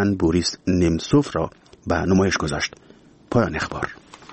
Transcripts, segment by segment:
ایوان بوریس نمسوف را به نمایش گذاشت. پایان اخبار.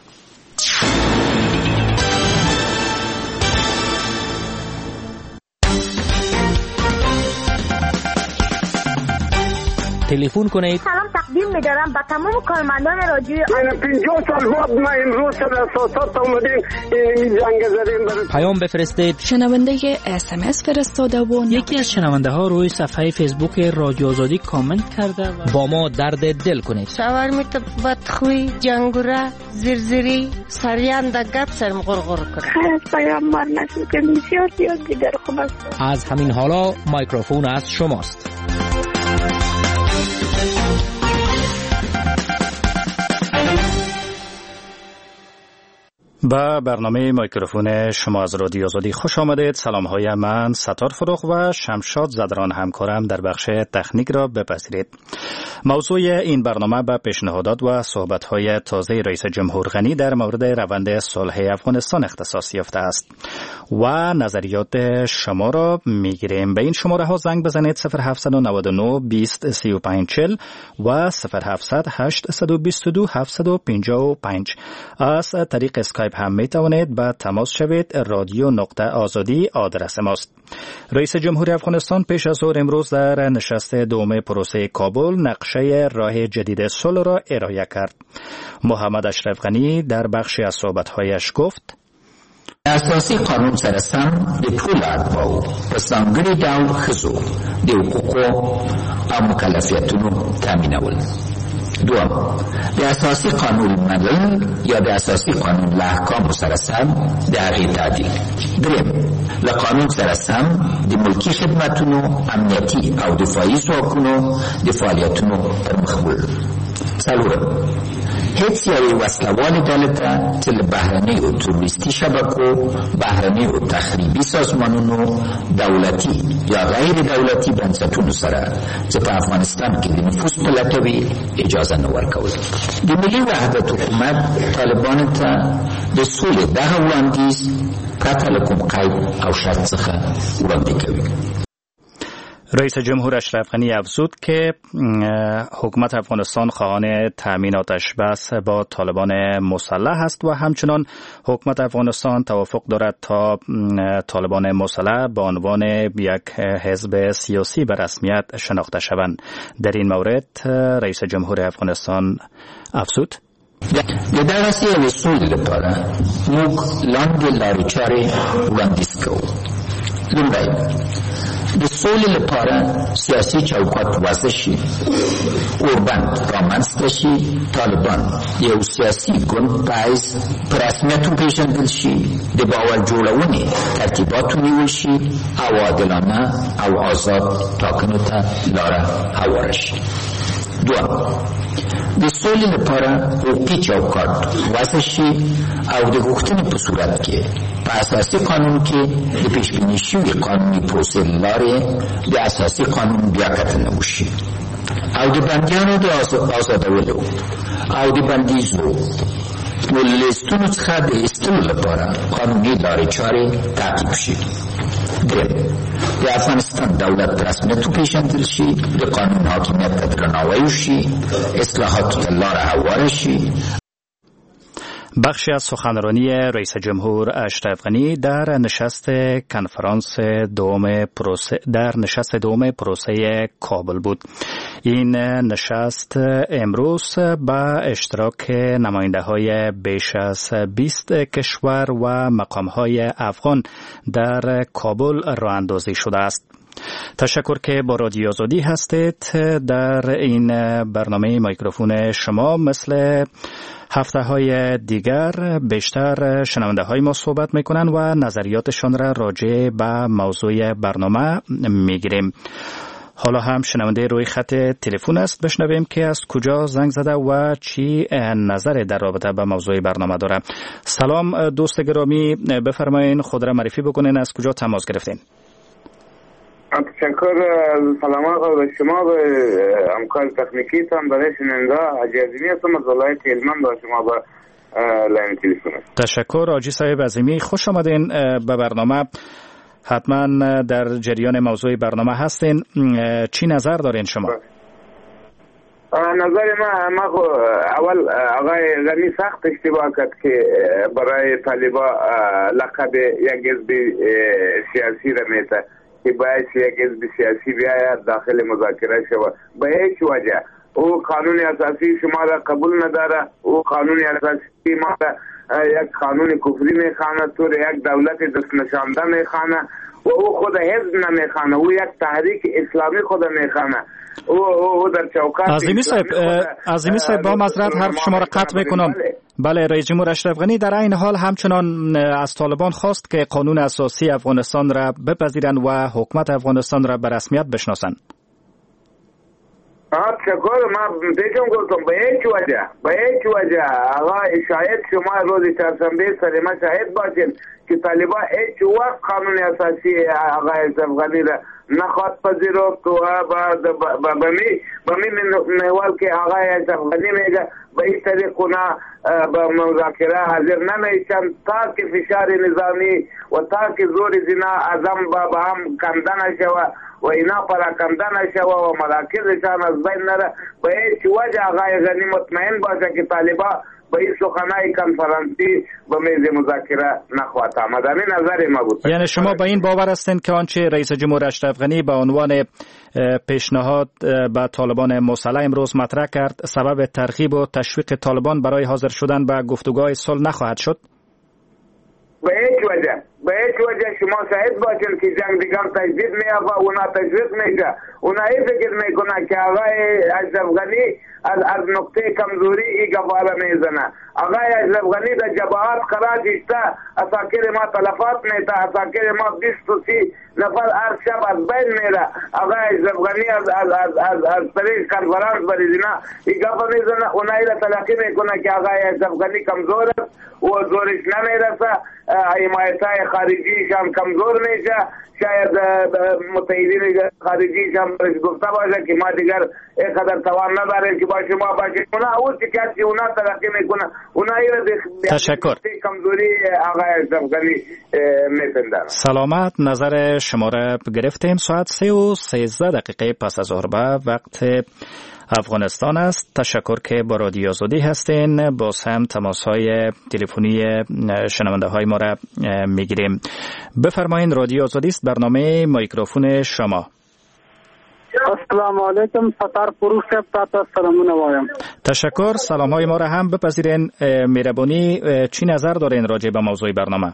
تلفن کنید. سلام تقدیم می‌دارم به تمام کارمندان رادیو. 50 سال بعد ما امروز در اساسات اومدیم این جنگ زدیم. پیام بفرستید. شنونده SMS فرستاده و یکی از شنونده ها روی صفحه فیسبوک رادیو آزادی کامنت کرده و با ما درد دل کنید. شاورمیت بدخوی جنگوره زرزری سریان دگت سرم غرغر کرد. پیام مار نشد که زیاد دیگر خوب است. از همین حالا میکروفون از شماست. با برنامه میکروفون شما از رادیو آزادی خوش آمدید. سلام های من ستار فروغ و شمشاد زدران همکارم در بخش تکنیک را بپذیرید. موضوع این برنامه به پیشنهادات و صحبت های تازه رئیس جمهور غنی در مورد روند صلح افغانستان اختصاص یافته است و نظریات شما را میگیریم. به این شماره ها زنگ بزنید 0799 20 35 40 و 0700 822 755. از طریق اسکایپ هم می توانید به تماس شوید. رادیو.آزادی آدرس ماست. رئیس جمهور افغانستان پیش از ظهر امروز در نشست دوم پروسه کابل نقشه راه جدید صلح را ارائه کرد. محمد اشرف غنی در بخشی از صحبت‌هایش گفت: اساسي قانون سره سم د ټولو اړتیاوو په ځانګړي ډول ښځو د حقوقو او مکلفیتونو تامینول. دوم، د اساسي قانون منل یا د اساسي قانون له احکامو سره سم د هغې تعدیل. دریم، له قانون سره سم د ملکي خدمتونو امنیتي او دفاعي ځواکونو د فعالیتونو پر مخ وړل. څلورم، هیڅ یوې وسلهوالې ډلې ته چې له بهرنیو تروریستي شبکو، بهرنیو تخریبي سازمانونو، دولتي یا غیر دولتي بنسټونو سره چې په افغانستان کې د نفوذ پلټوي اجازه نه ورکول. د ملي وحدت حکومت طالبانو ته د سولې دغه وړاندیز پرته له کوم قید او شرط څخه وړاندې کوي. رئیس جمهور اشرف غنی افزود که حکومت افغانستان خواهان تأمیناتش بس با طالبان مسلح است و همچنان حکومت افغانستان توافق دارد تا طالبان مسلح به عنوان یک حزب سیاسی به رسمیت شناخته شوند. در این مورد رئیس جمهور افغانستان افزود: د دغه سیاسي اصول لپاره موږ لاندې لارې چارې وړاندیز کوو. لومړی، د سولې لپاره سیاسي چوکاټ وضع شي، اوربند رامنځته شي، طالبان یو سیاسي ګوند په حیث په رسمیت وپېژندل شي، د باور جوړونې ترتیبات ونیول شي او عادلانه او آزاد ټاکنو ته لاره هواره شي. دوم، د سولې لپاره حقوقي چوکاټ وضع شي او د غوښتنې په صورت کې په اساسي قانون کې د پیشبیني شوي قانوني پروسې له لارې د اساسي قانون بیاکتنه وشي او د بندیانو د آزادولو او د بندیزو له لیستونو څخه د ایستلو لپاره قانوني لارې چارې تعقیب شي. دریم، د افغانستان دولت رسمیت وپېژندل شي، د قانون حاکمیت ته درناوی وشي، اصلاحاتو ته لاره هواره شي. بخشی از سخنرانی رئیس جمهور اشرف غنی در نشست کنفرانس دوم پروسه کابل بود. این نشست امروز با اشتراک نماینده‌های بیش از 20 کشور و مقام‌های افغان در کابل راه اندازی شده است. تشکر که با رادیو آزادی هستید. در این برنامه میکروفون شما مثل هفته‌های دیگر بیشتر شنونده های ما صحبت میکنن و نظریاتشان را راجع به موضوع برنامه میگیریم. حالا هم شنونده روی خط تلفن است. بشنویم که از کجا زنگ زده و چی نظر در رابطه با موضوع برنامه داره. سلام دوست گرامی، بفرمایید خود را معرفی بکنین، از کجا تماس گرفتین؟ تشکر. سلام به شما، به همکار تکنیکیتان، برای شنونده حاجی عظیمی هستم از ولایت هلمند و شما به لاین تلفن است. تشکر حاجی صاحب عظیمی، خوش آمدین به برنامه. حتما در جریان موضوع برنامه هستین. چی نظر دارین شما؟ نظر ما اول آقای غنی سخت اشتباه کرد که برای طالبا لقب یک حزب سیاسی را میده که باید یک حزب سیاسی بیاید داخل مذاکره شود. به هیچ وجه او قانون اساسی شما را قبول نداره. او قانون اساسی ما را یک قانون کفری میخوانه، طور یک دولت دست نشانده میخوانه و او خود حزب نمیخوانه، او یک تحریک اسلامی خود میخوانه. او در چوکات عظیمی صاحب با معذرت حرف شما را قطع میکنم. بله، رئیس جمهور اشرف غنی در این حال همچنان از طالبان خواست که قانون اساسی افغانستان را بپذیرند و حکومت افغانستان را به رسمیت بشناسند. شکر، ما دیگه گفتم به هیچ وجه آقا شاید شما روز چهارشنبه سر ما شاهد باشین که طالبا هیچ وقت قانون اساسی آقای اشرف غنی را نخواهد پذیرفت و به می محور که آقای اشرف غنی میگه به این طریق اونا به مذاکره حاضر نمیشن تا که فشار نظامی و تا که زور زنا ازم به هم کنده نشوه و اینا پراکنده نشوه و مراکزشان از بین نره. به هیچ وجه آقای غنی مطمئن باشه که طالبا به این سخنهای کنفرانسی به میز مذاکره نخواهد آمد. همین نظر ما بود. یعنی شما به این باور هستید که آنچه رئیس جمهور اشرف غنی به عنوان پیشنهاد به طالبان مسلح امروز مطرح کرد سبب ترغیب و تشویق طالبان برای حاضر شدن به گفتگوهای صلح نخواهد شد؟ به هیچ وجه شما شاهد باشین که جنگ دیگر تجدید میافه، اونا تشویق میشه، اونا این فکر میکنه که آقای اشرف غنی از نقطه کمزوری ای گفاره میزنه. آقای اشرف غنی در جبهات قرار داشته، اساکر ما تلفات میده، اساکر ما 23 نفر هر شب از بین میره. آقای اشرف غنی از طریق کنفرانس بریزینا ای گفا میزنه، اونا ایره تلقی میکنه که آقای اشرف غنی کمزور است و زورش نمیرسه، حمایتای خارجیش هم کمزور میشه، شاید متحدین خارجیش هم گفته باشه که ما دیگر اینقدر توان نداریم که با شما باشیم. اونا او که اونا تلقی میکنه، اونا ایره تشکر کمزوری آقای اشرف غنی میپندن. سلامت، نظر شما را گرفتیم. ساعت 3:13 پس از ظهر به وقت افغانستان است. تشکر که با رادیو آزادی هستین. باز هم تماس‌های تلفنی شنونده های ما را میگیریم. بفرمایید، رادیو آزادی است، برنامه میکروفون شما. السلام علیکم، ستار فروخ صاحب، تاسو سلامونه وایم. تشکر، سلام های ما را هم بپذیرین. مهربانی چی نظر دارین راجع به موضوع برنامه؟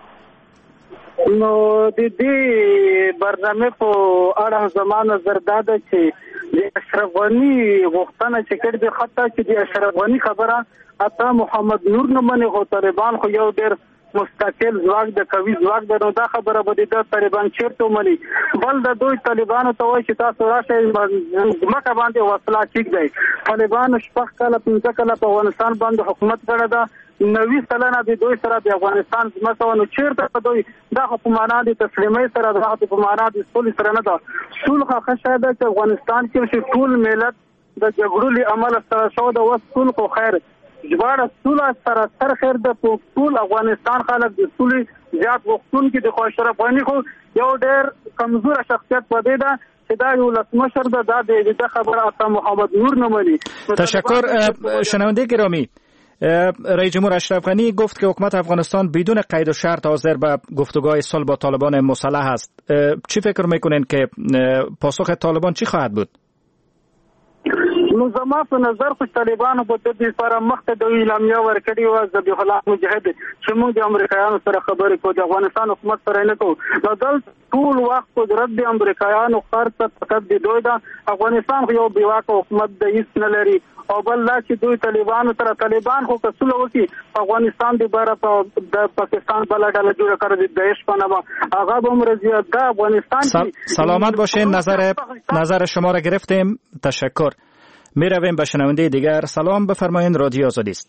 نو د دې برنامه په اړه زما نظر دا ده چې د اشرف غني غوښتنه چې کړې ده، حتی چې د اشرف غني خبره اته محمد نور نه مني، خو طالبان خو یو ډېر مستقل ځواک د قوي ځواک د نو دا خبره به د طالبان چیرته مني. بل د دوی طالبانو ته وایي چې تاسو راشئ ځمکه باندې وسله ټیک دی. طالبانو شپږ کاله 15 کاله په افغانستان باندې حکومت کړی ده، 90% د دوی سره د افغانستان ځمکه نو چیرته دوی دا حکومتانه د تسلیمۍ سره د حکومتانه د صلح سره نه ده. صلح ښه شی ده چې افغانستان کې ټول ملت د جګړو له امله سره شو د وصول خو خیر جوړه صلح سره سر خیر د ټول افغانستان خلک د صلح زیات وختون کې د اشرف غني خو یو ډېر کمزور شخصیت پدې ده چې دا یو لسمشر ده د خبره اته محمد نور نه مني. تشکر. شنونده گرامی، رئیس جمهور اشرف غنی گفت که حکومت افغانستان بدون قید و شرط حاضر به گفتگوهای صلح با طالبان مسلح است. چی فکر میکنین که پاسخ طالبان چی خواهد بود؟ نو زما په نظر خو طالبانو په دې لپاره مخته د اعلامیه ورکړې و ذبیح الله مجاهد چې موږ د امریکایانو سره خبرې کوو، د افغانستان حکومت سره نه کوو. دل ټول وخت قدرت د امریکایانو خرڅ فقط د دوی د افغانستان یو بیواکه حکومت د هیڅ نه لري. او بل لا چې دوی طالبانو سره طالبان خو کسل وکي افغانستان د بار د پاکستان بل ډله جوړ کړی د داعش په نامه هغه به مرزیات د افغانستان. سلامت باشین، نظر شما را گرفتیم. تشکر. می رویم به شنونده دیگر. سلام، بفرمایید، رادیو آزادی است.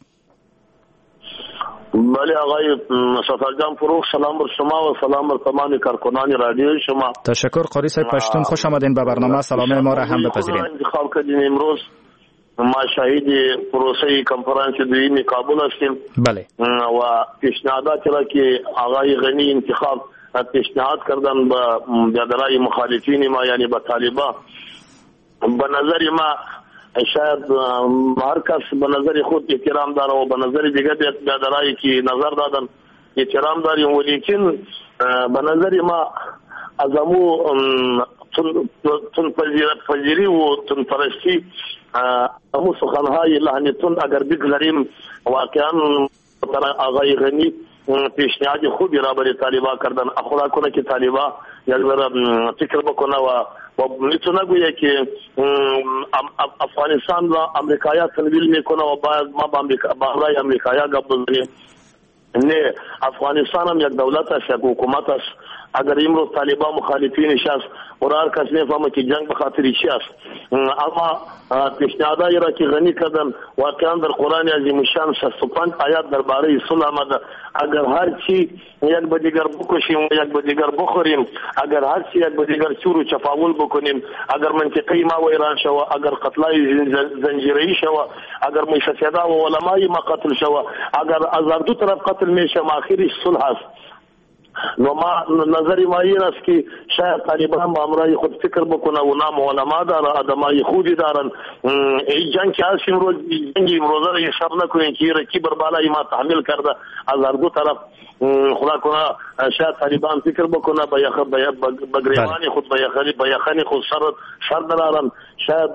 بله آقای سفرجان فروخ، سلام بر شما و سلام بر تمام کارکنان رادیو شما. تشکر. قاری صاحب پشتون، خوش آمدین به برنامه. سلام ما را هم بپذیرید. انتخاب کردین امروز، ما شاهد پروسه کنفرانس دویمی کابل هستیم. بله. و پیشنهاداتی را که آقای غنی انتخاب پیشنهاد کردن به درای مخالفین ما، یعنی به طالبان، به نظر ما شاید هر کس به نظر خود احترام داره و به نظر دیگه بیادرایی که نظر دادن احترام داریم، ولیکن به نظر ما از امو تون پذیری و تون پرستی امو سخنهای لحنتون اگر بگذاریم، واقعا آقای غنی پیشنهاد خوبی را برای طالبا کردن. خدا کنه که طالبا یک ذره فکر بکنه و میتونه گویه که افغانستان را امریکایا تنویل میکنه و باید ما با امریکایا گپ بزنیم. نه، افغانستان هم یک دولت است، یک حکومت است. اگر امروز طالبان مخالفینش است و هر کس میفهمه که جنگ به خاطر چی است، اما پیشنهادایی را که غنی کردن واقعا در قرآن عظیم الشان 65 آیات درباره صلح آمده. اگر هر چی یک به دیگر بکشیم و یک به دیگر بخوریم، اگر هر چی یک به دیگر چور و چپاول بکنیم، اگر منطقه ما ویران شوه، اگر قتلای زنجیره‌ای شوه، اگر مشهدا و علمای ما قتل شوه، اگر از دو طرف قتل میشه، آخرش صلح است. نو ما نظری ما این است که شاید طالبان با امرای خود فکر بکنه و نام علما داره، آدمای خودی دارن. این جنگ که هست امروز، جنگ امروزه را حساب نکنین که رکی بر بالای ما تحمیل کرده از هر دو طرف. خدا کنه شاید طالبان فکر بکنه با گریوان خود با یخنی خود سر درارن. شاید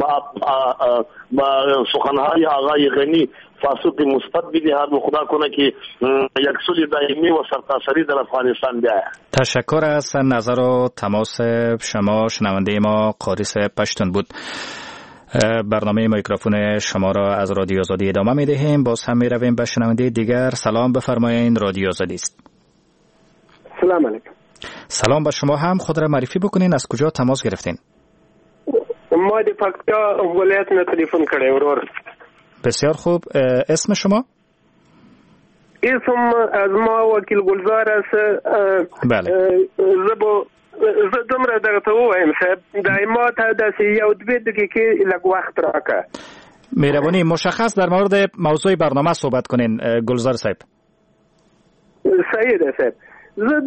با سخنهای آقای غنی فاسد مثبت بدهد و خدا کنه که یک صلح دائمی و سرتاسری در افغانستان بیاید. تشکر از نظر و تماس شما. شنونده ما قاریس پشتون بود. برنامه میکروفون شما را از رادیو آزادی ادامه می دهیم. باز هم می رویم به شنونده دیگر. سلام بفرمایید، رادیو آزادی است. سلام علیکم. سلام به شما هم. خود را معرفی بکنین، از کجا تماس گرفتین؟ ما د پکتیا ولایت نه تلیفون کړی ورور. بسیار خوب. اسم شما؟ اسم از ما وکیل گلزار است. بله. زه دومره درته ووایم صاحب، د ما ته داسې یو دوې دقیقې لږ وخت راکړه. مهرباني مشخص در مورد موضوع برنامه صحبت کنین گلزار صاحب. صحیح ده صاحب. زه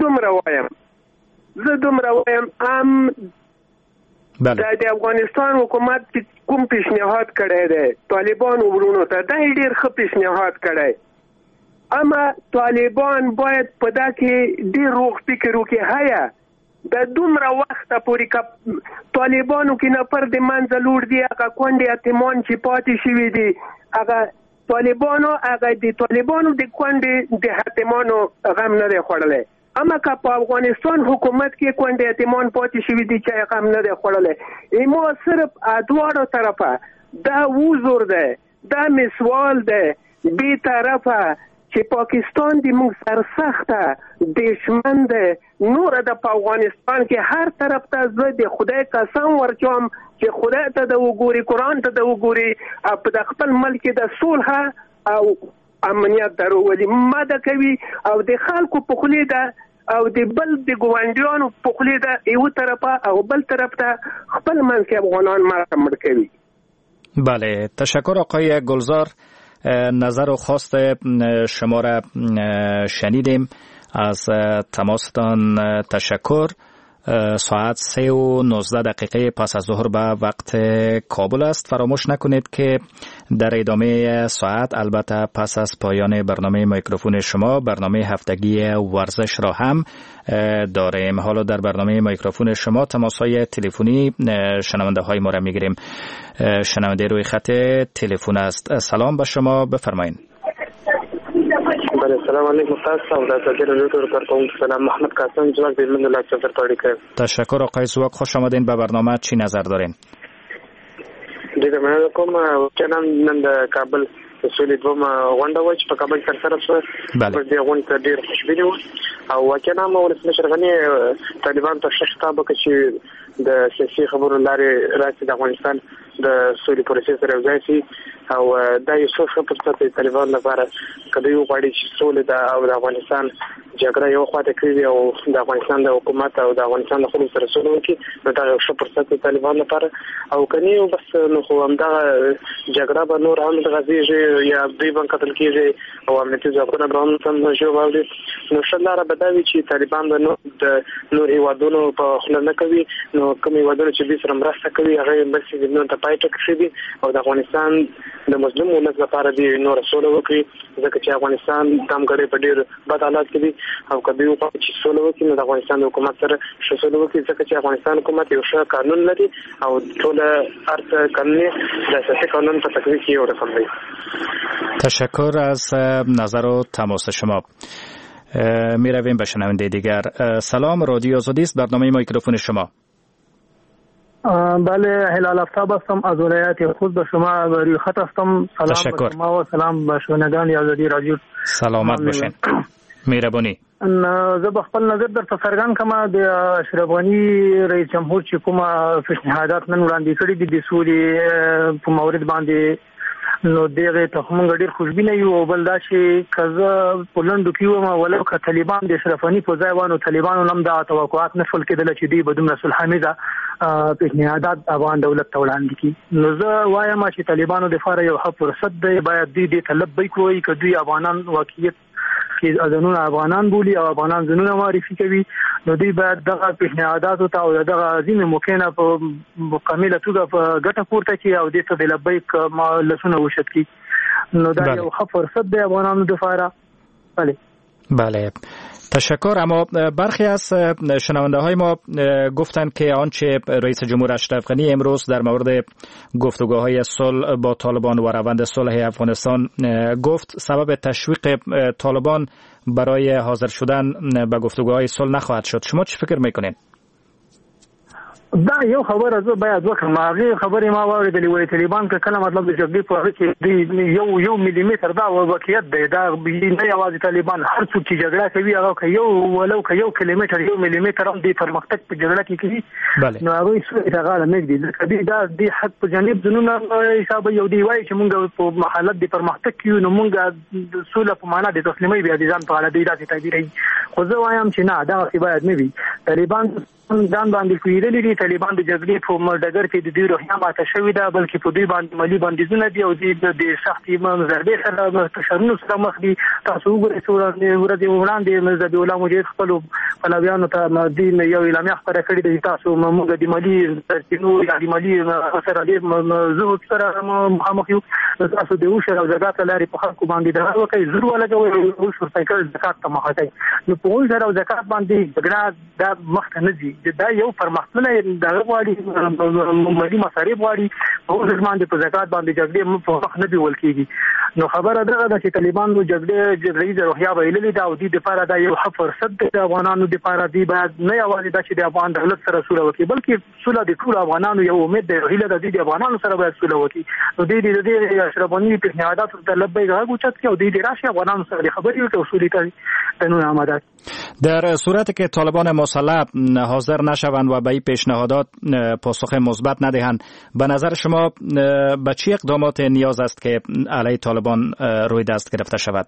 دومره وایم د افغانستان حکومت کوم پیشنهاد کړی دی طالبان ورونو ته، دا ډېر ښه پیشنهاد کړی، اما طالبان باید په دا کې ډېر روغ فکر وکړي. هیا د دومره وخته پورې طالبانو کې نفر د منځه لوړ دي، هغه کونډې یتیمان چې پاتې شوي دي، هغه د طالبانو د کونډې د یتیمانو غم نه دی خوړلی. اما که په افغانستان حکومت کې کونډې یتیمان پاتې شوي دي چې غم نه دی خوړلی، ایمو صرف دواړو طرفه دا وزور دی، دا مسوال دی بې طرفه چې پاکستان د موږ سرسخته دشمن دی. نور د په افغانستان کې هر طرف ته زه د خدای قسم ورچوم چې خدای ته د وګوري، قرآن ته د وګوري، په د خپل ملک د صلح او امنیت درولي ماده کوي او د خلکو په خولې ده او د بل د ګوانډیانو په خولې ده یو طرفه او بل طرف ته خپل منځ کې افغانان مړ کوي. بله، تشکر آقای گلزار. نظر و خواست شما را شنیدیم. از تماستان تشکر. ساعت 3:19 پس از ظهر به وقت کابل است. فراموش نکنید که در ادامه ساعت، البته پس از پایان برنامه میکروفون شما، برنامه هفتگی ورزش را هم داریم. حالا در برنامه میکروفون شما تماس‌های تلفنی شنونده های ما را میگیریم. شنونده روی خط تلفن است. سلام به شما، بفرمایید. السلام علیکم. تاسو د صدر رادیو کارکون سلام محمد قاسم جواب د من له صدر تاریخ. تشکر آقای زواک، خوش آمدین به برنامه. چی نظر دارین؟ دیگه من کوم چنم نن د کابل سولې دوم غونډه و چې په کابل سره شو. په دې غونډه ډېر خوشبینه و او وکنا مو ولسمشر غنی طالبان ته شخصا به چې د سیاسي خبرو لارې راځي د افغانستان د سولې پروسې سره یوځای شي او دا یو څه فرصت دی طالبان لپاره کله یو غواړي چې سولې او د افغانستان جګړه یو خواته کړی او د افغانستان د حکومت او د افغانستان د خلکو سره سره وکړي نو دا یو ښه فرصت دی طالبان لپاره او کني بس نو خو همدا جګړه به نور هم غځيږي یا دوی باندې قتل کیږي او امنیتي ځواکونه به هم څنګه شو باندې نو شلاره بداوي چې طالبان د نور هیوادونو په خله نه کوي نو کوم هیوادونو چې به سره مرسته کوي هغه بس نو ته پایټ کړی او د افغانستان د مسلمان ولس لپاره دی نور سره وکړي ځکه چې افغانستان دمګړې په ډیر بد حالات کې دي او کبي او چې سولو کې نو د افغانستان حکومت سره شسولو کې ځکه چې افغانستان حکومت یو ښه قانون لري او ټول ارته قانوني د اساسي قانون په تطبیق یې ورسم دی. تشکر از نظر و تماس شما. می رویم به شنونده دیگر. سلام، رادیو آزادی است، برنامه میکروفون شما. بله، هلال آفتاب هستم از ولایت خود به شما روی خط هستم. سلام به شما و سلام به شنوندگان آزادی رادیو. سلامت باشین. مهربانی. زه به خپل نظر درته څرګند کړم د اشرف غني رئیس جمهور چې کومه پیشنهادات نن وړاندې کړي دي د سولې په مورد باندې نو دغه ته موږ ډیر خوشبینه یو او بل دا چې کزه پولند کیو ما ولو ک طالبان د اشرف غني په ځای وانه طالبانو نم د توقعات نفل کېدل چې دی بدون رسول حمیده پیشنهادات افغان دولت ته وړاندې کی نو زه وایم چې طالبانو د فار یو ښه فرصت دی باید دې طلب وکړي کدی افغانان واقعیت کې ازنون افغانان بولی او افغانان زنونه معرفي کوي نو دوی باید دغه پیشنهادات او دغه عظیم ممکنه په مکمله توګه په ګټه پورته کی او دې ته د لبیک لسونه وشت کی نو دا یو ښه فرصت دی افغانانو لپاره. بله تشکر. اما برخی از شنونده های ما گفتند که آنچه رئیس جمهور اشرف غنی امروز در مورد گفتگوهای صلح با طالبان و روند صلح افغانستان گفت سبب تشویق طالبان برای حاضر شدن به گفتگوهای صلح نخواهد شد. شما چی فکر میکنین؟ دا یو خبره زه باید وکړم. هغه خبرې ما واورېدلې وې طالبان که کله مطلب د جګړې په اړه کې یو ملي متر دا واقعیت دی. دا نه یوازې طالبان، هر څوک چې جګړه کوي هغه یو ولو که یو کیلومتر یو ملي متر هم د پرمختګ په جګړه کې کوي نو هغه څه غاړه نه دی. ځکه دا د حق په جانب زنونه حساب یو دی وایي چې مونږ په حالت د پرمختګ کې نو مونږ د سوله په معنا د تسلیمۍ بیا د ځان په اړه دی داسې تعبیري. خو زه وایم چې نه، دا باید نه وي. طالبان ځان باندې کویدلې دي. طالبان د جګړې په ډګر کې د دوی روحیه ماته شوې ده، بلکې په دوی باندې مالي بندیزونه دي او د سختې ضربې سره فشارونو سره مخ دي. تاسو وګورئ ورځې وړاندې مذهبي علما مجاهد خپلو پلویانو ته دین یو اعلامیه خپره کړې ده. تاسو موږ د مالي سرچینو یا د مالي سره ډېر زهد سره مخامخ یو. تاسو د عشر او زکات لارې په خلکو باندې دغه وکړئ، زور ولګوئ، عشر سایکل زکات ته مخه کوي. نو په عشر او زکات باندې جګړه دا مخته نه ځي. دا یو پرمختللی دغه غواړي، مالي مصارف غواړي. په عشر باندې په زکات باندې جګړې په مخ نه بیول کېږي. نو خبره دغه ده چې طالبان نو جګړې رئیس روحیه بایللې ده او دې لپاره دا یو ښه فرصت دی د افغانانو لپاره. دی باید نه یوازې دا چې د افغان دولت سره سوله وکړي بلکې سوله د ټولو افغانانو یو امید دی، هیله ده د افغانانو سره باید سوله وکړي. نو دې اشرف غني پیشنهادات ته لبیک غږ اوچت کړي او دې راشي افغانانو سره خبرې وکړي او سولې ته تنون آماده. در صورتی که طالبان مسلح حاضر نشوند و به این پیشنهادات پاسخ مثبت ندهند، به نظر شما به چه اقدامات نیاز است که علیه طالبان روی دست گرفته شود؟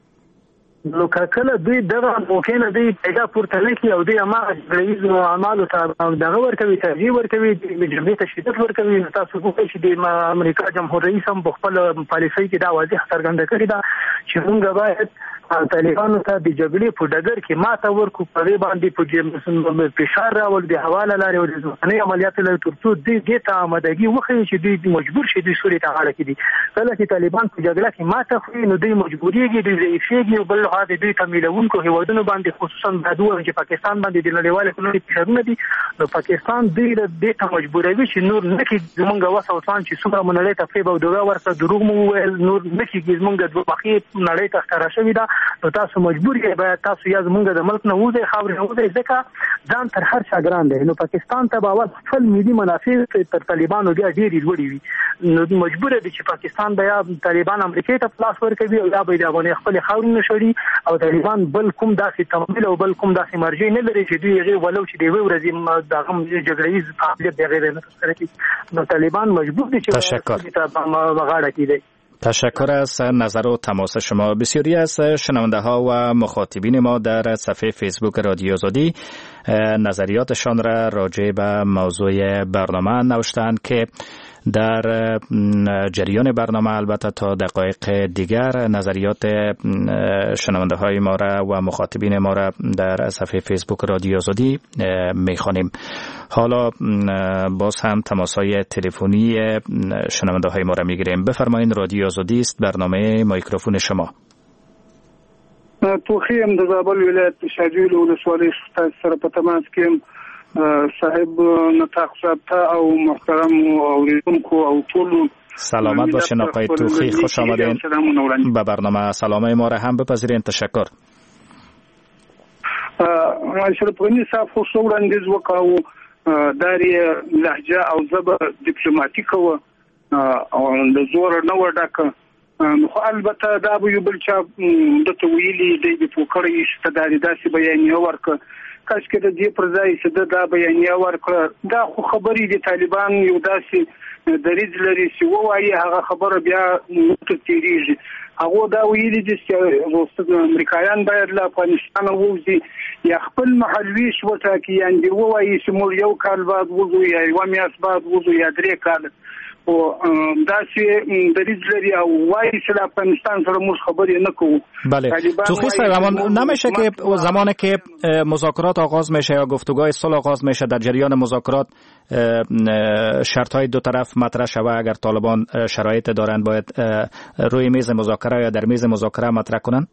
نو کله دوی دغه ممکنه دی پیدا پورته لکه او دی ما رئیس اعمال ته دغه ورکوي، ترجیح ورکوي، جمعیت تشدید ورکوي. تاسو وګورئ چې د امریکا جمهور رئیس هم په خپل پالیسۍ کې دا واضح څرګنده کړې ده چې موږ باید طالبانو ته د جګړې په ډګر کې ماته ورکو، په دې باندې په فشار راول د حواله لارې او د ځاني عملیاتو لپاره ترڅو دې ته آمادګي وښیي چې دوی مجبور شي دوی سوري ته غاړه کړي. کله چې طالبان په جګړه کې ماته خوري نو دوی مجبوریږي، دوی ضعیفېږي او بل هغه دوی ته میلونکو هیوادونو باندې خصوصا د دوه چې پاکستان باندې د نړیوال قانون فشارونه دي. نو پاکستان دوی دې ته مجبوروي چې نور نه کې زمونږ وسوسان چې څومره منړې ته فریب او دوه ورته دروغ مو ویل نور نه کې زمونږ د مخې نړۍ ته ښکارا شوې ده. نو تاسو مجبور یې باید تاسو یا زمونږ د ملک نه وځي، خاورې نه وځي، ځکه ځان تر هر چا ګران دی. نو پاکستان ته باور خپل ملي منافع تر طالبانو بیا ډېرې لوړې وي. نو مجبور دی چې پاکستان بیا طالبان امریکا ته پلاس ورکوي او یا به د افغانستان خپل خاورې نشړي او طالبان بل کوم داسې تمویل او بل کوم داسې مرجع نه لري چې دوی هغه ولو چې دی ورځي دغه جګړې فعالیت دغه نه تر کړي. نو طالبان مجبور دي چې تشکر غاړه کړي. تشکر از نظر و تماس شما. بسیاری از شنونده ها و مخاطبین ما در صفحه فیسبوک رادیو آزادی نظریاتشان را راجع به موضوع برنامه نوشتند که در جریان برنامه البته تا دقایق دیگر نظریات شنونده های ما را و مخاطبین ما را در صفحه فیسبوک رادیو آزادی میخوانیم. حالا باز هم تماس های تلفنی شنونده های ما را میگیریم. بفرمایید، رادیو آزادی است، برنامه میکروفون شما. توخیم د زابل ولایت شاجویل ولسوالۍ سره په تماس کې صاحب نطاق صاحب او محترم اوریدونکو او ټول سلامت باشین آقای توخی، خوش آمدین به برنامه. سلامه ما را هم بپذیرین. تشکر. اشرف غنی صاحب خو وړاندیز وکاو داری لهجه او ژبه ډیپلوماټیک او د زور نه وډاکه، خو البته دا به یو بل چا د تویلی د پوکړې ستداري داسې بیانیه ورکړه. کاش کې د دې پر ځای چې دا بیانیه ورکړه، دا خو خبرې د طالبان یو داسې دریځ لري چې وایي هغه خبره بیا تیریږي. هغه دا ویلي دي چې امریکایان باید له افغانستان ووځي یا خپل محلي شو ټاکي، یعنی وایي چې موږ یو کال بعد وځو یا یو میاشت بعد وځو یا درې کال، او داسې دریځ لري او وایي چې افغانستان سره موږ خبرې نه کوو. بله، توخی صاحب، نمیشه که زمانی که مذاکرات آغاز میشه یا گفتگوهای صلح آغاز میشه در جریان مذاکرات شرطهای دو طرف مطرح شوه، اگر طالبان شرایط دارند باید روی میز مذاکره یا در میز مذاکره مطرح کنن؟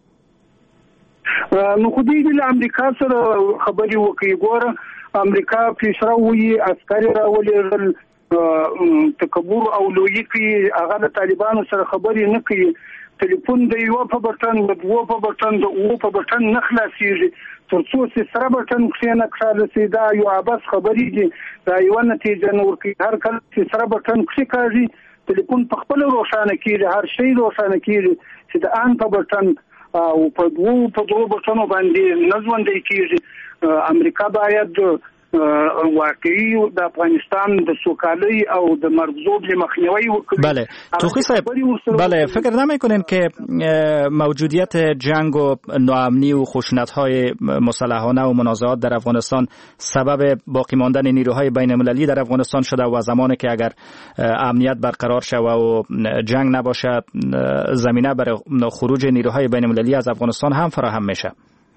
نو خو دې د امریکا سره خبرې وکړي. ګوره امریکا پیشروي عسکري راولېږل، تکبر او لویي کوي، هغه د طالبانو سره خبرې نه کوي. ټلیفون د یو په بټن د دوه په بټن د او په بټن نه خلاصيږي تر څو چې سره بټن کښینه کړل سي. دا یو عباس خبرې دي، دا یو نتیجه نور کوي. هر کله چې سره بټن کښی ټلیفون په خپل روښانه کیږي، هر شی روښانه کیږي چې د ان په بټن او په دوه بټنو باندې نظوندې کیږي. امریکا باید واقعي د افغانستان د سوکالۍ او د مرزوب مخنیوي وکړي. بله، توخی صاحب، بله، فکر نمی‌کنین که موجودیت جنگ و ناامنی و خشونت‌های مسلحانه و منازعات در افغانستان سبب باقی ماندن نیروهای بین‌المللی در افغانستان شده و زمانی که اگر امنیت برقرار شود و جنگ نباشه زمینه برای خروج نیروهای بین‌المللی از افغانستان هم فراهم میشه؟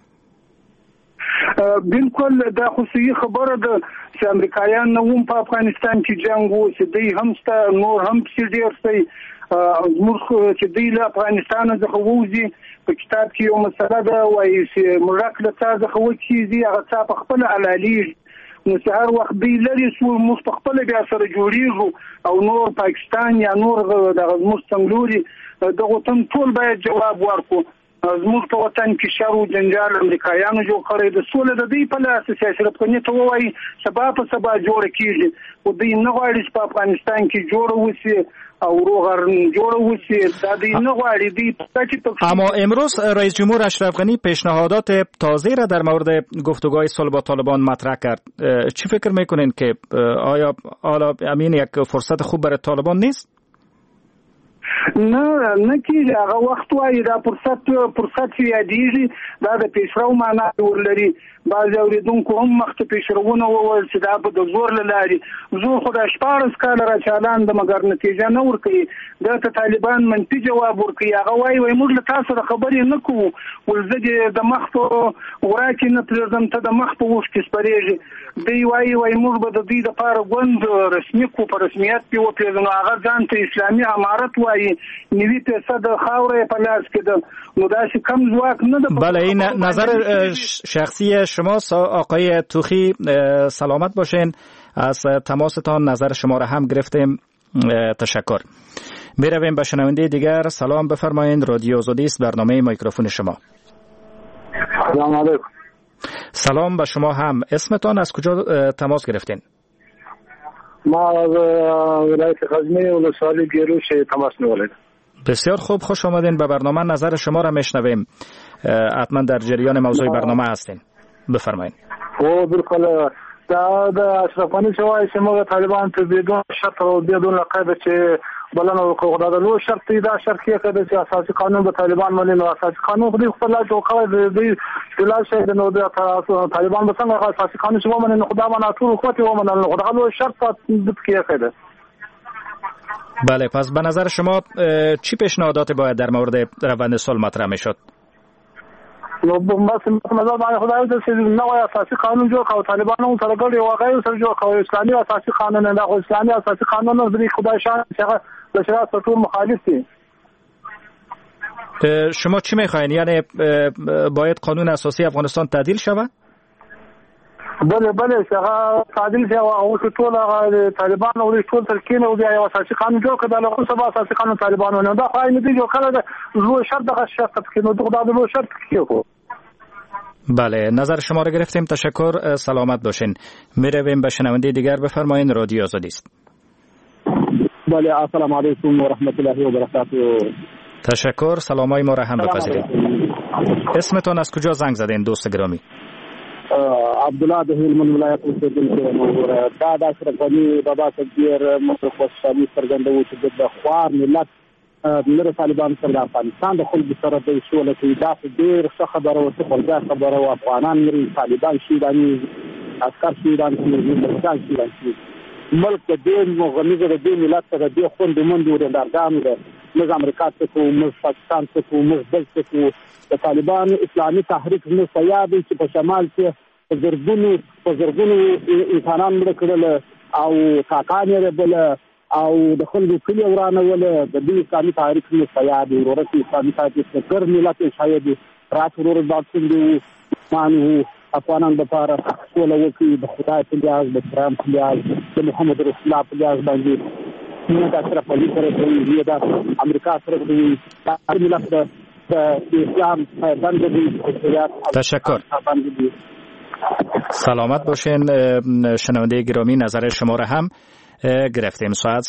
بالکل دا خو صحیح خبره ده چې امریکایان نه هم په افغانستان کې جنگ وو، چې دوی هم ستا نور هم پسې ډېر سي. زموږ چې دوی له افغانستان څخه ووځي، په کتاب کې یو مسله ده وایي چې مړک له چا څخه وکیږي هغه چا په خپله حلالېږي. نو چې هر وخت دوی لرې سو موږ په خپله بیا سره جوړېږو او نور پاکستان یا نور دغه زموږ څنګلوري دغو ته ټول باید جواب ورکړو. زموږ په وطن کې شر او جنجال امریکایانو جوړ کړی د سولې د دوی په لاس کې. اشرف غني ته وایي سبا په سبا جوړ کیږي، او دوی نه غواړي چې په افغانستان کې جوړ وسی او روغر جوړ وسی. دا دوی نه غواړي. اما امروز رئیس جمهور اشرف غنی پیشنهادات تازه را در مورد گفتگوهای صلح با طالبان مطرح کرد. چی فکر میکنین که آیا امین یک فرصت خوب برای طالبان نیست؟ نه کیږي. هغه وخت وایي دا فرصت یادېږي، دا د پیشرو معنا ورلري. بعضې اورېدونکو هم مخکې پیشروونه وویل چې دا به د زور له لارې زور خو د 14 کاله را چالانده مګر نتیجه نه ورکوي. دا ته طالبان منفي جواب ورکوي. هغه وایي موږ له تاسو سره خبرې نه کوو، ولزه د مخ په وراکې نه پرېږدم، ته د مخ په اوښکې سپرېږي. دوی وایي موږ به د دوی دپاره ګوند رسمي کو، په رسمیت پې وپېژنو. هغه ځان ته اسلامي امارت وایي، 90% خاوره په لاس کې ده. نو داسې کم ځواک نه ده. بله، این نظر شخصی شماست آقای توخی. سلامت باشین. از تماستان نظر شما را هم گرفتیم. تشکر. می رویم به شنونده دیگر. سلام، بفرمایید. رادیو آزادی است، برنامه میکروفون شما. سلام علیکم. سلام به شما هم. اسمتان از کجا تماس گرفتین؟ ما از ولایت غزنی ولسوالی گیروش تماس می‌گیرم. بسیار خوب، خوش آمدین به برنامه. نظر شما را میشنویم. حتما در جریان موضوع برنامه هستین. بفرمایید. بالکل. دا اشرف غنی شوای چې موږ طالبان ته بدون شرط او بدون لقب چې بلنه وکړه. دا لوی شرط دی، دا شرط کې کړي چې اساسي قانون به طالبان باندې نو اساسي قانون خو خپل لا جوړ دی بلا شي د نو د طالبان به څنګه اساسي قانون شوه باندې خدا باندې ټول قوت و باندې نو دا لوی شرط د کې کړي. بله، پس به نظر شما چی پیشنهاداتی باید در مورد روند صلح مطرح میشد؟ نو بس نظر باندې خدای دې چې نوې اساسي قانون جوړ کړو، طالبانو سره ګډ یو غیر سره جوړ کړو، اسلامي اساسي قانون نه، دا اسلامي اساسي قانون نه د خدای شان څخه د شریعت ټول مخالف دي. شما چی میخواین؟ یعنی باید قانون اساسی افغانستان تعدیل شود؟ بله څنګه تعدیل شي او ټول طالبان او ټول ترکین او بیا اساسي قانون جوړ کړل، نو څه به اساسي قانون طالبانو نه دا خو نه دی جوړ کړل، زو شرط دغه شرط کې نو دا د شرط کیو. بله، نظر شما را گرفتیم. تشکر، سلامت باشین. میرویم به شنونده دیگر. بفرمایید، رادیو آزادی است. بله، السلام علیکم و رحمت الله و برکاته. تشکر، سلامای ما را هم بپذیرید. اسمتون از کجا زنگ زدین دوست گرامی؟ عبدالله د هلمند ولایت اوسیدونکی یم. دا د اشرف غني بابا صدیر مصرف خوشحالي څرګندوي چې د خوار ملت نور طالبان سره د افغانستان د خلکو سره د سولې کې دا ډېر ښه خبره او څه خبره او افغانان لري، طالبان شیداني عسكر شیدان شي ملک د دې مغنیزه د دې ملت سره د خوند مند ورندارګان ده، موږ امریکا ته کوو، موږ پاکستان ته کوو، موږ بل څه کوو. د طالبان اسلامي تحریک موږ سیاد چې په شمال کې زرګونو انسانان مړه کړل او کاکان یې بل او د خلکو کلی ورانول. د دې اسلامي تحریک موږ سیاد ورته اسلامي تحریک څخه ملت شاید رات ورور باندې دی مانو افغانان د پاره سوله وکړي، د خدای په لیاز، د کرام په لیاز، د محمد رسول الله په لیاز باندې نه دا سره په لیکره دی، دا امریکا سره دی، دا ملت د اسلام باندې دی. تشکر، سلامت باشین. شنونده گرامی، نظر شما را هم گرفتیم. ساعت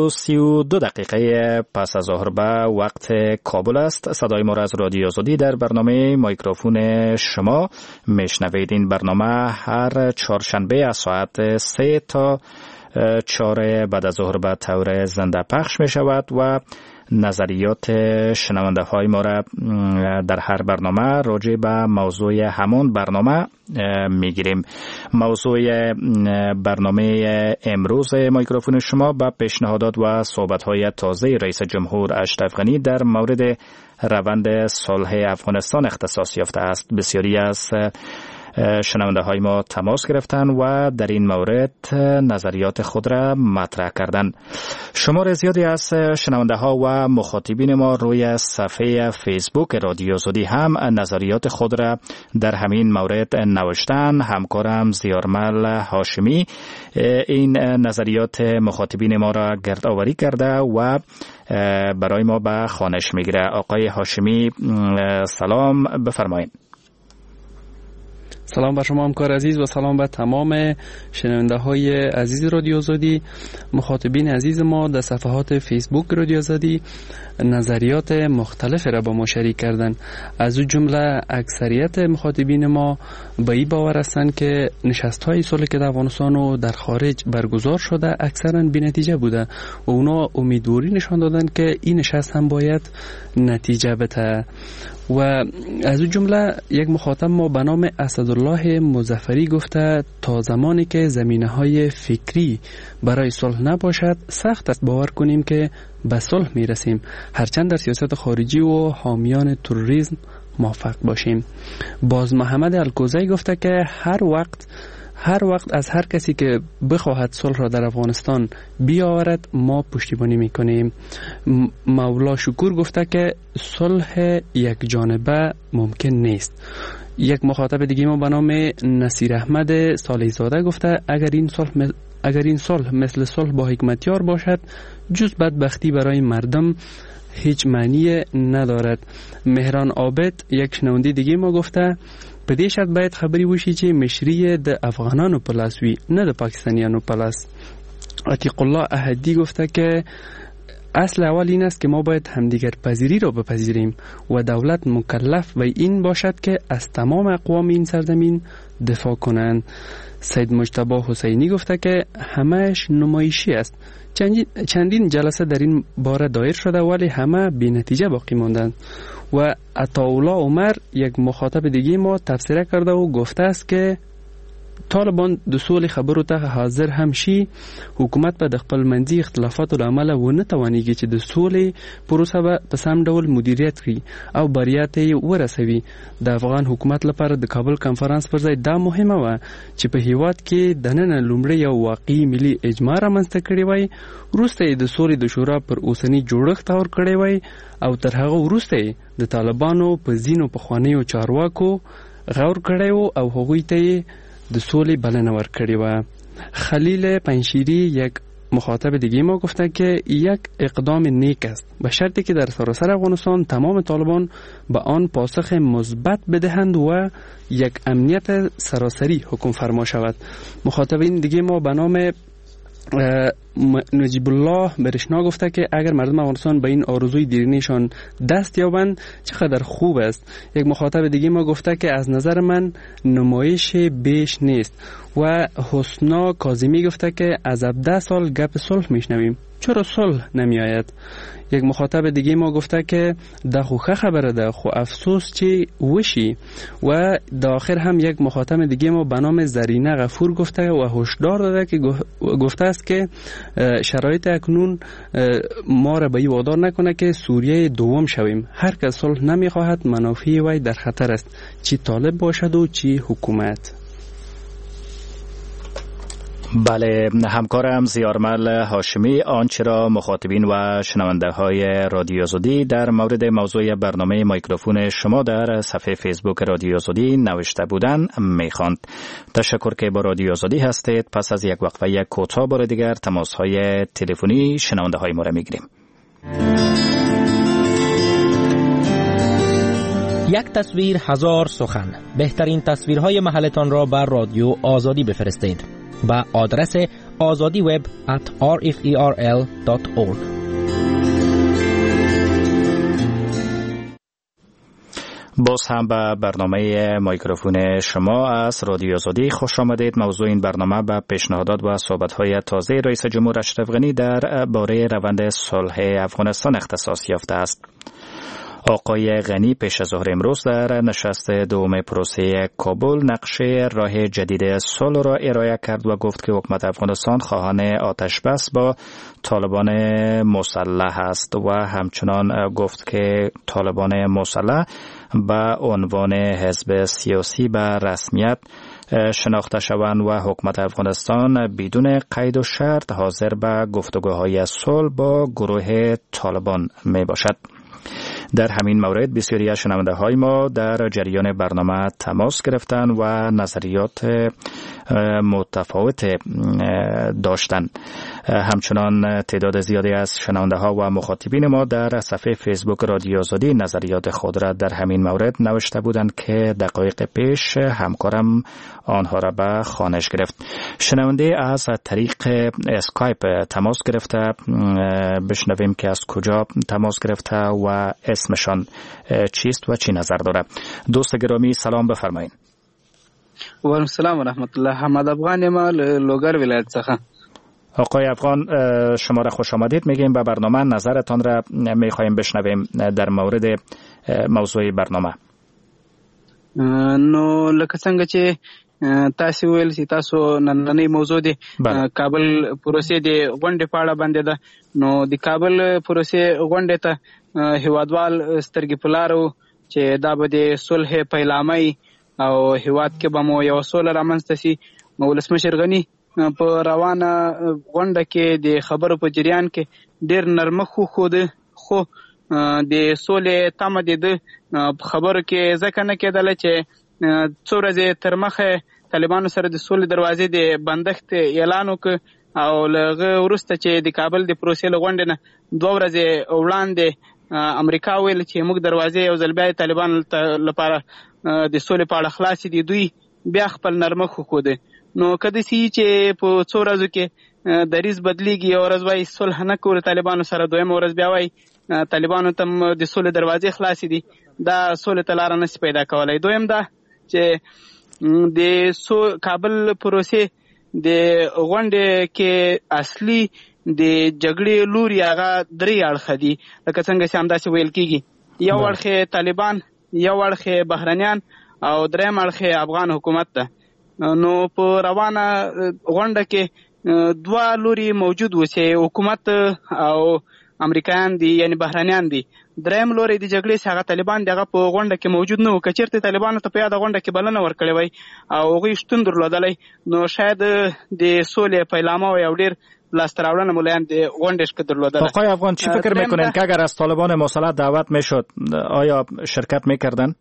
3:32 پس از ظهر به وقت کابل است. صدای ما را از رادیو آزادی در برنامه میکروفون شما میشنوید. این برنامه هر چهارشنبه از ساعت 3 تا 4 بعد از ظهر به طور زنده پخش می شود و نظریات شنونده های ما را در هر برنامه راجع به موضوع همون برنامه میگیریم. موضوع برنامه امروز میکروفون شما به پیشنهادات و صحبت های تازه رئیس جمهور اشرف غنی در مورد روند صلح افغانستان اختصاص یافته است. بسیاری از شنونده های ما تماس گرفتن و در این مورد نظریات خود را مطرح کردن. شمار زیادی از شنونده ها و مخاطبین ما روی صفحه فیسبوک رادیو آزادی هم نظریات خود را در همین مورد نوشتن. همکارم زیارمل هاشمی این نظریات مخاطبین ما را گردآوری کرده و برای ما به خوانش میگیره. آقای هاشمی سلام، بفرمایید. سلام بر شما همکار عزیز و سلام به تمام شنونده های عزیز رادیو آزادی. مخاطبین عزیز ما در صفحات فیسبوک رادیو آزادی نظریات مختلف را با ما شریک کردن. از اون جمله اکثریت مخاطبین ما به این باور هستند که نشست های صلح که در افغانستان و در خارج برگزار شده اکثرا بی‌نتیجه بوده و اونا امیدواری نشان دادن که این نشست هم باید نتیجه بده. و از اون جمله یک مخاطب ما به نام اسدالله مظفری گفته تا زمانی که زمینه‌های فکری برای صلح نباشد سخت است باور کنیم که به صلح میرسیم، هرچند در سیاست خارجی و حامیان تروریسم موفق باشیم. باز محمد الکوزی گفته که هر وقت از هر کسی که بخواهد صلح را در افغانستان بیاورد ما پشتیبانی میکنیم. مولا شکور گفته که صلح یک جانبه ممکن نیست. یک مخاطب دیگه ما به نام نصیر احمد صالحی زاده گفته اگر این صلح مثل صلح با حکمتیار باشد جز بدبختی برای مردم هیچ معنی ندارد. مهران عابد یک شنونده دیگه ما گفته په دې شرط باید خبري وشي چې مشري د افغانانو په لاس وي نه د پاکستانیانو په لاس. عتیق الله احدی گفته که اصل اول این است که ما باید همدیگر پذیری را بپذیریم و دولت مکلف و این باشد که از تمام اقوام این سرزمین دفاع کنند. سید مجتبی حسینی گفته که همهش نمایشی است. چندین جلسه در این باره دایر شده ولی همه بی نتیجه باقی ماندند. و عطاالله عمر یک مخاطب دیگه ما تفسیر کرده و گفته است که طالبان د سولې خبرو ته حاضر هم شي، حکومت به د خپل منځي اختلافاتو له امله ونه توانېږي چې د سولې پروسه به په سم ډول مدیریت کړي او بریا ته یې ورسوي. د افغان حکومت لپاره د کابل کنفرانس پر ځای دا مهمه وه چې په هیواد کې دننه لومړی یو واقعي ملي اجماع رامنځته کړی وای، وروسته یې د سولې د شورا پر اوسني جوړښت تور کړی وای او تر هغه وروسته یې د طالبانو په ځینو پخوانیو چارواکو غور کړی و او هغوی ته یې د سولی بلنه ورکړی و. خلیل پنشیری یک مخاطب دیگه ما گفته که یک اقدام نیک است به شرطی که در سراسر افغانستان تمام طالبان به آن پاسخ مثبت بدهند و یک امنیت سراسری حکم فرما شود. مخاطبین دیگه ما به نام نجیب الله برشنا گفته که اگر مردم افغانستان به این آرزوی دیرینشان دست یابند چقدر خوب است. یک مخاطب دیگه ما گفته که از نظر من نمایش بیش نیست. و حسنا کاظمی گفته که از 17 سال گپ صلح میشنویم، چرا صلح نمی آید؟ یک مخاطب دیگه ما گفته که ده خوخه خبره ده، خو افسوس چی وشی. و در آخر هم یک مخاطب دیگه ما به نام زرینه غفور گفته و هشدار داده که گفته است که شرایط اکنون ما را به این وادار نکنه که سوریه دوم شویم. هر کس صلح نمی خواهد منافع وی در خطر است، چی طالب باشد و چی حکومت. بله، همکارم زیارمل هاشمی آنچه را مخاطبین و شنونده های رادیو آزادی در مورد موضوع برنامه میکروفون شما در صفحه فیسبوک رادیو آزادی نوشته بودند میخواند. تشکر که با رادیو آزادی هستید. پس از یک وقفه کوتاه بار دیگر تماس های تلفنی شنونده های ما را میگیریم. یک تصویر هزار سخن. بهترین تصویرهای محلتان را بر رادیو آزادی بفرستید با آدرس azadiweb@rferl.org. باز هم به برنامه میکروفون شما از رادیو آزادی خوش آمدید. موضوع این برنامه به پیشنهادات و صحبت‌های تازه رئیس جمهور اشرف غنی در باره روند صلح افغانستان اختصاص یافته است. آقای غنی پیش از ظهر امروز در نشست دوم پروسه کابل نقشه راه جدید صلح را ارائه کرد و گفت که حکومت افغانستان خواهان آتش بس با طالبان مسلح است و همچنان گفت که طالبان مسلح به عنوان حزب سیاسی به رسمیت شناخته شوند و حکومت افغانستان بدون قید و شرط حاضر به گفتگوهای صلح با گروه طالبان می باشد. در همین مورد بسیاری از شنونده های ما در جریان برنامه تماس گرفتند و نظریات متفاوت داشتند. همچنان تعداد زیادی از شنونده ها و مخاطبین ما در صفحه فیسبوک رادیو آزادی نظریات خود را در همین مورد نوشته بودند که دقایق پیش همکارم آنها را به خوانش گرفت. شنونده از طریق اسکایپ تماس گرفته، بشنویم که از کجا تماس گرفته و اسمشان چیست و چی نظر داره. دوست گرامی سلام بفرمایید. و علیکم السلام و رحمت الله. حمد افغان ما لوگر ولایت څخه. آقای افغان شما را خوش آمدید میگیم به برنامه. نظرتان را میخوایم بشنویم در مورد موضوع برنامه. نو لکه څنګه چې تاسو ویل چې تاسو نننۍ موضوع د کابل پروسې د غونډې په اړه باندې ده. نو د کابل پروسې غونډې ته هیوادوال سترګې په لارو چې دا به د صلح پیلامه او هیواد کې به مو یو سوله رامنځته شي. ولسمشر غني په روانه غونډه کې د خبرو په جریان کې ډېر نرمه خوده خو د سولې تمه د خبرو کې ځکه نه کېدله چې څو ورځې تر مخه طالبانو سره د سولې دروازې د بندښت اعلان وکړ او لغه وروسته چې د کابل د پروسې له غونډې نه 2 ورځې وړاندې امریکا ویل چې موږ دروازې یو ځل بیا طالبان لپاره د سولې په اړه خلاصې دي. دوی بیا خپل نرمه خوده. نو کده سي چې په څو ورځو کې دریز بدلیږي، یو ورځ وایي صلح نه کوو طالبانو سره، دویمه ورځ بیا وایي طالبانو ته د صلح دروازې خلاصې دي، دا صلح ته لاره نشي پیدا کولی. دویم دا چې د کابل پروسې د غونډې کې اصلي د جګړې لوري هغه درې اړخه دي، لکه څنګه چې همداسې ویل کېږي، یو اړخ طالبان، یو اړخ بهرنیان او دریم اړخ افغان حکومت ده. نو په روانه غونډه کې دوه لوري موجود و چې حکومت او امریکایان دي، یعنی بهرنیان دي. دریم لوري د جګړې چې هغه طالبان دغه په غونډه کې موجود نه و. که چېرته طالبانو ته په یاده غونډه کې بلنه ورکړې وای او هغوی شتون درلودلی، نو شاید د سولې پیلامه و او ډېر لاسته راوړنه مولایان د غونډش که درلودله. آقای افغان چی فکر میکنین که اگر از طالبان مسلح دعوت میشد آیا شرکت میکردن؟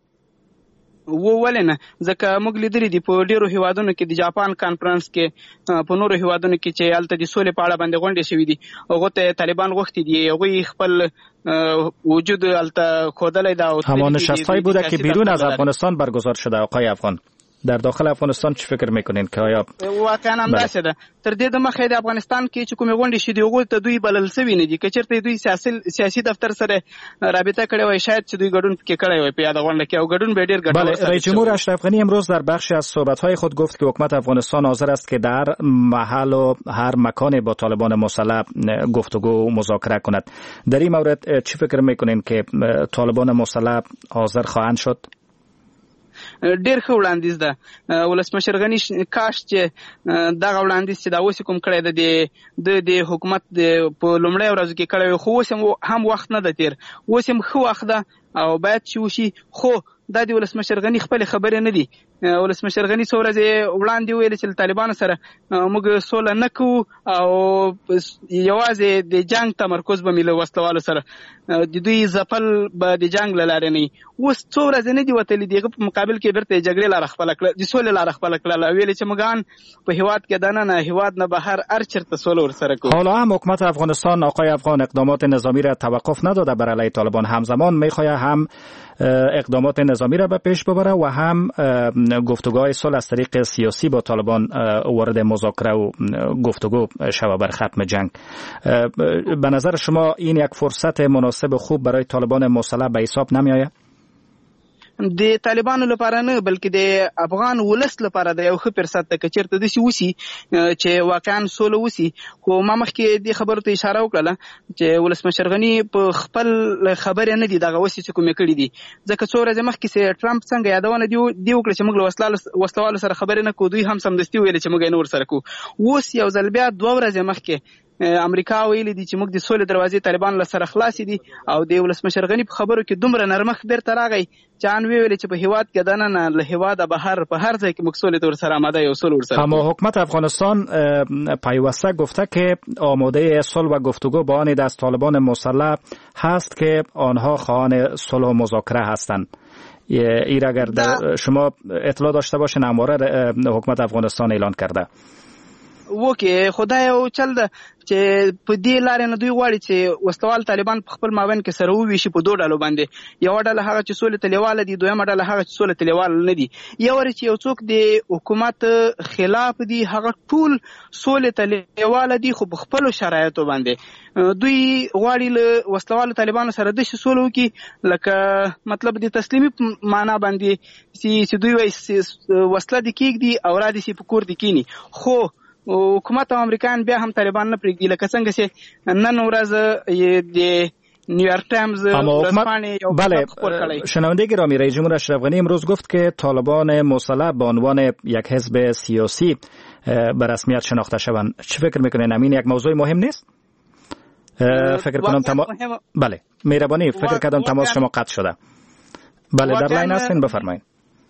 ولې نه، ځکه موږ لیدلي دي په ډېرو هیوادونو کې، د جاپان کانفرنس کې، په نورو هیوادونو کې چې هلته د سولې په اړه باندې غونډې شوي دي، هغو ته طالبان غوښتي دي، هغوی خپل وجود هلته ښودلی ده. همان نشست‌هایی بوده که بیرون از افغانستان برگزار شده. آقای افغان در داخل افغانستان چی فکر میکنین که آیا واقعا هم داسې ده؟ تر دې د مخه د افغانستان کې چې کومې غونډې شي دي هغوی ته دوی بلل سوي نه دي. که چېرته دوی سیاسي دفتر سره رابطه کړې وای شاید چې دوی ګډون پکې کړی وای په یاده غونډه کې، او ګډون به ډېر ګټور. بله، رئیس جمهور اشرف غنی امروز در بخشی از صحبت‌های خود گفت که حکومت افغانستان حاضر است که در محل و هر مکانی با طالبان مسلح گفتگو و مذاکره کند. در این مورد چی فکر میکنین که طالبان مسلح حاضر خواهند شد؟ ډېر ښه وړاندیز ده. ولسمشر غني کاش چې دغه وړاندیز چې دا اوس کوم کړی ده د حکومت په لومړۍ ورځو کې کړی، خو اوس هم وخت نه ده تېر، اوس هم ښه وخت ده او باید چې وشي. خو دا د ولسمشر غني خپلې خبرې نه دي. ولسمشر غني څو ورځې وړاندې ویل چې له طالبانو سره موږ سوله نه کوو او یوازې د جنګ تمرکز به مې له وسلوالو سره، د دوی ځپل به د جنګ له لارې نه وي. اوس څو ورځې نه دي وتلي، د هغه په مقابل کې بیرته د جګړې لاره خپله کړه، د سولې لاره خپله کړله، ویلې چې موږ په هیواد کې دننه هیواد نه بهر هر چېرته سوله ورسره کوو. حالا هم حکومت افغانستان آقای افغان اقدامات نظامی را توقف نداده بر علیه طالبان، همزمان میخواهد هم اقدامات نظامی را به پیش ببره و هم گفتگوهای صلح از طریق سیاسی با طالبان وارد مذاکره و گفتگو شود بر ختم جنگ. به نظر شما این یک فرصت مناسب خوب برای طالبان مسلح به حساب نمی آید؟ د طالبانو لپاره نه بلکې د افغان ولس لپاره د یو ښه فرصت ده که چېرته داسې وسي چې واقعا سوله وسي. خو ما مخکې دې خبرو ته اشاره وکړله چې ولسمشر غني په خپل خبرې نه دي دغه اوس چې کومې کړي دي، ځکه څو ورځې مخکې چې ټرمپ څنګه یادونه دې وکړه چې موږ له وسلوالو سره خبرې نه کوو، دوی هم سمدستي ویل چې موږ یې نه ورسره کوو. اوس یو ځل بیا 2 ورځې مخکې امریکا ویلي دي چې موږ د سولې دروازې طالبان له سره خلاصې دي، او د ولسمشر غني په خبرو کې دومره نرمښت بیرته راغی چې ان ویل چې په هیواد کې دننه له هیواده بهر په هر ځای کې موږ سولې ته ورسره آماده یو سولې ورسره. اما حکومت افغانستان پیوسته گفته که آماده صلح و گفتگو با آن دست طالبان مسلح هست که آنها خواهان صلح و مذاکره هستند. این اگر شما اطلاع داشته باشین همواره حکومت افغانستان اعلان کرده. وکه خدای او چل ده چې په دې لارې نه دوی غواړي چې وسلوال طالبان په خپل مابین کې سره وویشي په 2 ډلو باندې. یو ډله هغه چې سولې تلیواله دي، دویمه ډله هغه چې سولې تلیواله نه دي. یو ور چې یو څوک د حکومت خلاف دي هغه ټول سولې تلیواله دي، خو په خپل شرایطو باندې دوی غواړي له وسلوال طالبانو سره د سولې وکي، لکه مطلب د تسلیمي معنا باندې چې دوی وایي وسله د کېږدي او را دي سي په کور د کینی. خو حکومت او امریکایان بیا هم طالبان نه پرېږدي، لکه څنګه چې نن ورځ د نیویورک تایمز بله. شنونده گرامی، رئیس جمهور اشرف غنی امروز گفت که طالبان مسلح به عنوان یک حزب سیاسی به رسمیت شناخته شوند. چه فکر میکنین همین یک موضوع مهم نیست؟ فکر کنم بله مهربانی، فکر کردم تماس شما قطع شده. بله در لاین هستین، بفرمایید.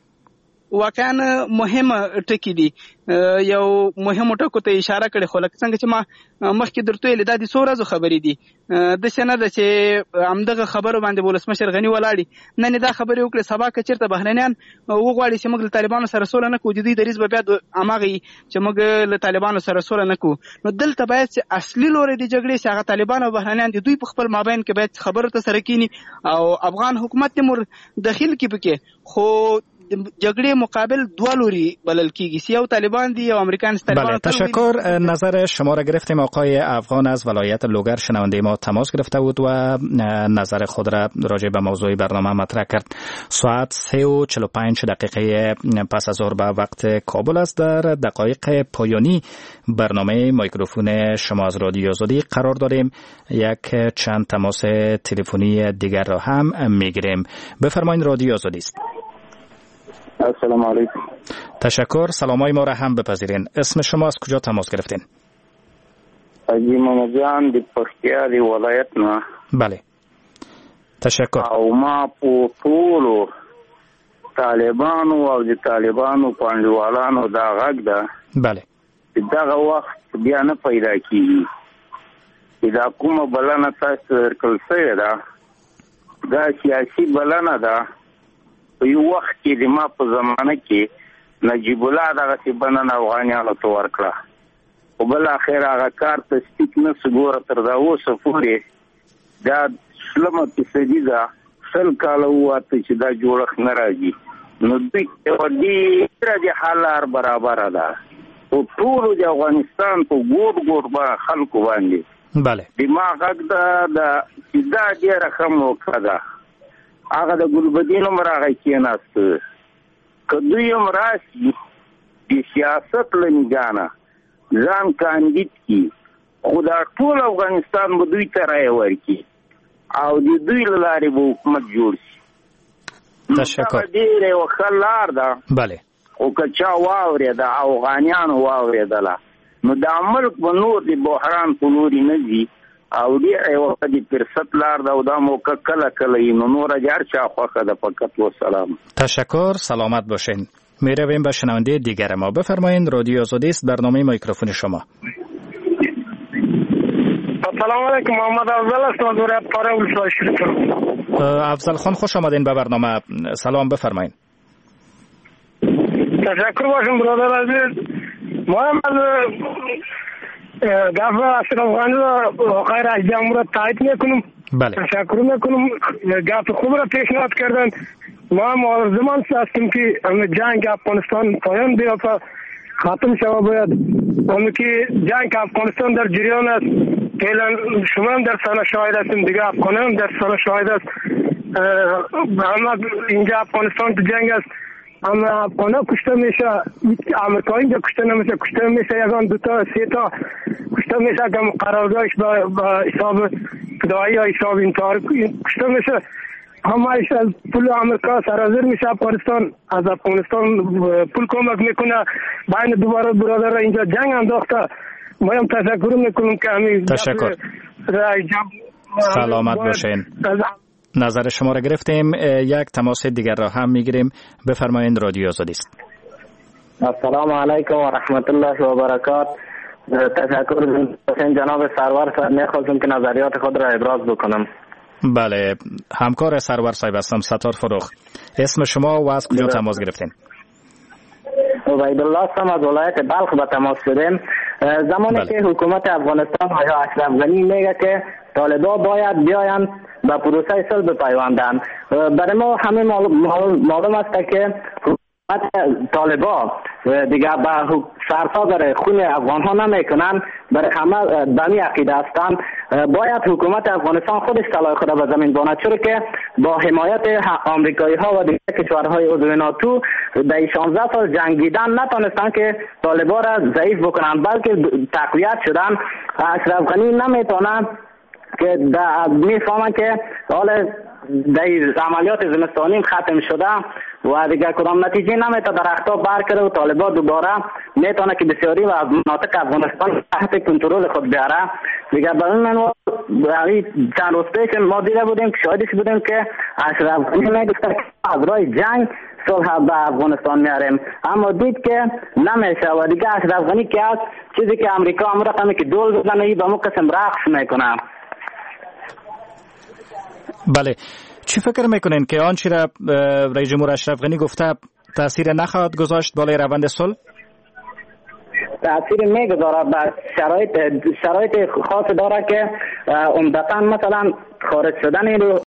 واقعا مهمه ټکی دي، یو مهمه ټکو ته اشاره کړې، خو لکه څنګه چې ما مخکې درته ویلې دا د څو ورځو خبرې دي، داسې نه ده چې همدغه خبرو باندې ولسمشر غني ولاړي. نن دا خبرې وکړې، سبا که چېرته بهرنیان وغواړي چې موږ له طالبانو سره سوله نه کوو، د دوی دریځ به بیا هماغه وي چې موږ له طالبانو سره سوله نه کوو. نو دلته باید چې اصلي لوری د جګړې چې هغه طالبان او بهرنیان دي، دوی په خپل مابین کې باید خبرو ته سره کینی او افغان حکومت دې داخل کې پکې. خو جګړې مقابل دوه لوري بلل کیږي، سیاو طالبان دي او امریکان طالبان. بله، تشکر. نظر شما را گرفتیم. آقای افغان از ولایت لوگر شنونده ما تماس گرفته بود و نظر خود را راجع به موضوع برنامه مطرح کرد. ساعت 3:45 دقیقه پس از ظهر به وقت کابل است. در دقایق پایانی برنامه میکروفون شما از رادیو آزادی قرار داریم. یک چند تماس تلفنی دیگر را هم میگیریم. بفرمایید، رادیو آزادی است. السلام علیکم. تشکر. سلامای ما را هم بپذیرین. اسم شما از کجا تماس گرفتین؟ حاجی محمد جان د پکتیا دی ولایت نه. بله. تشکر. او ما په ټولو طالبانو او د طالبانو پانډوالانو دا غږ ده. بله. دغه وخت بیا نه پیدا کیږي. دا کومه بلنه تاسو ورکړل شوې ده، دا سیاسي بلنه ده. په یو وخت کې د ما په زمانه کې نجیب الله دغسې بلنه افغانیانو ته ورکړه، خو بالاخره هغه کار تصدیق نه سو. ګوره تر دا اوسه پورې دا 60% ده، 100 کاله وواته چې دا جوړښت نه راځي. نو دوی ډېره د حال برابره ده په ټولو د افغانستان په ګوټ ګوټ خلکو باندې. بله. دماغ غږ ده چې دا ډېره ښه موقع ده. هغه د ګلبدین هم راغی کېناسته. که دوی هم راشي د سیاست له نګانه ځان کاندید کړي، خو دا ټول افغانستان به دوی ته رایه ورکړي او د دوی له لارې به حکومت جوړ شي. تشکر. دا ډېره یوه ښه لار ده. بله. خو که چا واورېده، افغانیانو واورېدله، نو دا ملک به نور د بحران په لوري نه ځي او ډېره یوه ښه د فرصت لار ده او دا موقع کله کله وي. نو نوره د هر چا خوښه ده. فقط وسلام. تشکر. سلامت باشین. می رویم به شنونده دیگر ما. بفرمایید، رادیو آزادی است. برنامه میکروفون شما. سلام علیکم. محمد افضل است. از دوره پاره ولسوای شریف. افضل خان، خوش آمدین به برنامه. سلام، بفرمایید. تشکر باشم برادر عزیز. محمد گفت اشرف غنی را آقای رئیس جمهور تایید میکنم. بله. تشکر میکنم. گفت خوب را پیشنهاد کردن. ما هم آرزومند هستیم که جنگ افغانستان پایان بیافته، ختم شود. باید که جنگ افغانستان در جریان است. فعلا شما هم در سال شاهد هستیم، دیگه افغانان هم در سال شاهد است. اینجا افغانستان تو جنگ است، اما افغانا کشته میشه، امریکایی اینجا کشته نمیشه. کشته میشه یکان 2 تا 3 تا کشته میشه که قراردادش با حساب فدایی یا حساب انتحار کشته میشه. همایش از پول امریکا سرازیر میشه. افغانستان از افغانستان پول کمک میکنه. باید دوباره برادر را اینجا جنگ انداخته. ما هم تشکر میکنم که همین تشکر. سلامت باشین. نظر شما را گرفتیم. یک تماس دیگر را هم میگیریم. بفرمایید، رادیو آزادی است. السلام علیکم و رحمت الله و برکات. تشکر جناب سرور صاحب. میخواستم که نظریات خود را ابراز بکنم. بله، همکار سرور صاحب هستم، ستار فروخ. اسم شما و از کجا تماس گرفتین؟ عبیدالله هستم، از ولایت بلخ به تماس شدیم. زمانی که حکومت افغانستان یا اشرف غنی میگه که طالبان باید بیاین به پروسه صلح بپیوندن، برای ما همه معلوم است که طالبان دیگه به سرفا برای خون افغان ها نمیکنن، برای همه بمی عقیده هستند. باید حکومت افغانستان خودش طلای خود به زمین باند، چرا که با حمایت آمریکایی ها و دیگر کشورهای عضو ناتو در 16 سال جنگیدن نتونستن که طالبان را ضعیف بکنن، بلکه تقویت شدن. اشرف غنی نمیتونه که میفهمن که حال در عملیات زمستانی ختم شده و دیگر کدام نتیجه نمیتونه در اختاب برکره و طالبان دوباره میتونه که بسیاری و از مناطق افغانستان تحت کنترل خود بیاره. دیگر برای من چند روز پیش ما دیده بودیم که شاهدش بودیم که اشرف غنی میگفت که از راه جنگ صلح به افغانستان میاریم، اما دید که نمیشه و دیگه اشرف غنی که از چیزی که امریکا هم رقمی که دول بزنه ای به مو قسم رقص میکنه. بله، چی فکر میکنین که آنچه را رئیس جمهور اشرف غنی گفته تاثیر نخواهد گذاشت بالای روند صلح؟ تاثیر میگذاره، به شرایط خاص داره که عمدتاً مثلا خارج شدن